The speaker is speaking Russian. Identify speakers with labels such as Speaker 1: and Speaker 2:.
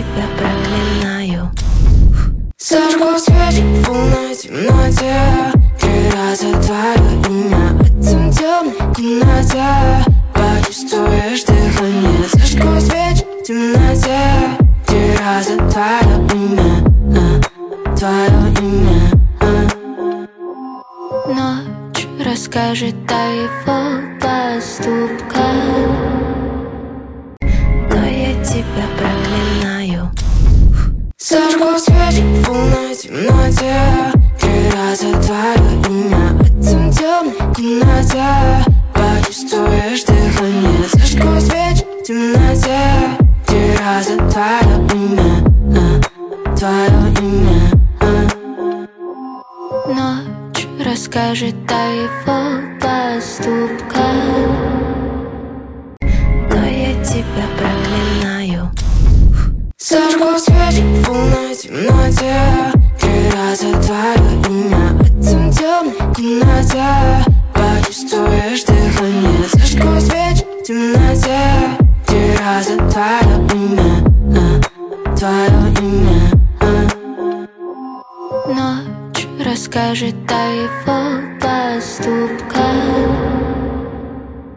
Speaker 1: тебя проклинаю.
Speaker 2: Зажгу свечи в полной темноте, 3 раза твое имя в этом темной комнате. Почувствуешь дыхание. Зажгу свечи в темноте, 3 раза твое имя, твое имя.
Speaker 1: Ночь расскажет о его поступках, но я тебя проклинаю.
Speaker 2: Зажгу свечи в полной темноте, 3 раза твое имя в этом темной комнате. Почувствуешь дыхание. Зажгу свечи в темноте, 3 раза твое имя, твое имя.
Speaker 1: Ночь расскажет о его поступках, но я тебя проклинаю.
Speaker 2: Зажгу свечи в полной темноте, 3 раза твое имя в этом темной комнате. Почувствуешь дыхание. Зажгу свечи в темноте, 3 раза твое имя, твое имя.
Speaker 1: Ночь расскажет о его поступках,